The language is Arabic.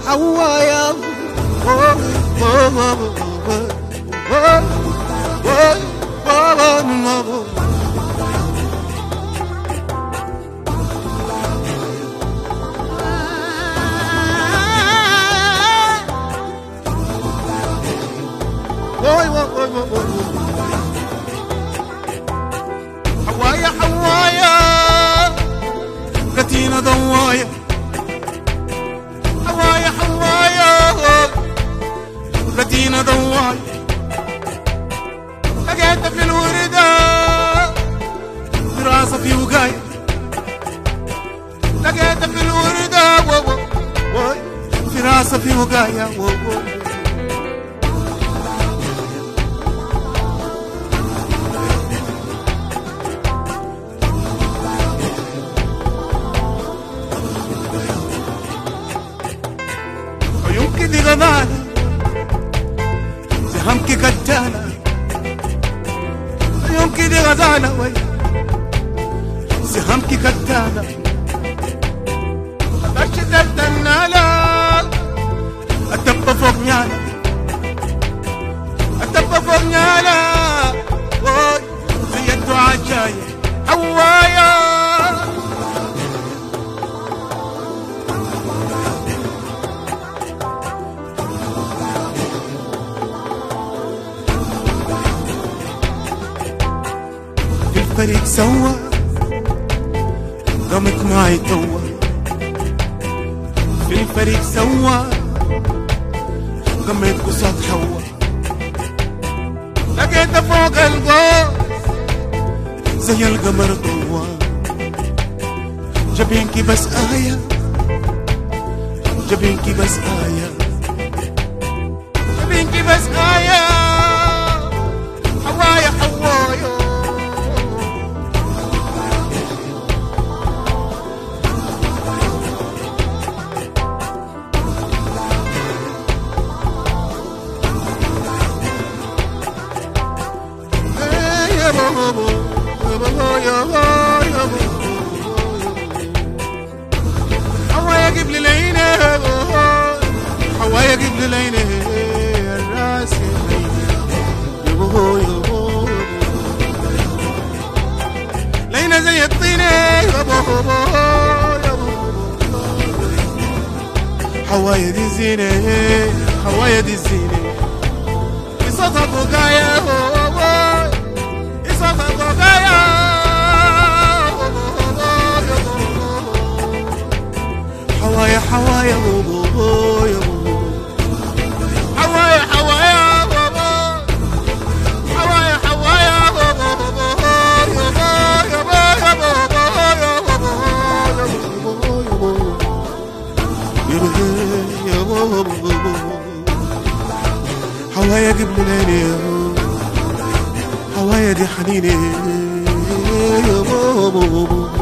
حوايا حوايا حوايا قتينا ضوايا حوايا حوايا قتينا ضوايا لقيت في الوردة دراسة في وقاية لقيت في الوردة دراسة في وقاية عيونك دي غضانة زهمك قتالة عيونك دي غزالة وي زهمك قتالة أشتت النالة أتبى فوق نيالة أتبى فوق نيالة وي زي الدعاء جاية حوايا الفريق سوا قامت معي توا في الفريق سوا قامت قصاد حوا لقيت فوق القوس زي القمر ضوا جبينكي بس آية جبينكي بس آية جبينكي بس آية حوايا حوايا حوايا قبل العينة حوايا قبل العينة الراس لينا زي الطينة حوايا دي الزينة حوايا دي الزينة بصوتها بقايا حوايا حوايا بابا حوايا حوايا بابا حوايا حوايا بابا حوايا قبل العيني حوايا دي حنيني يا بابا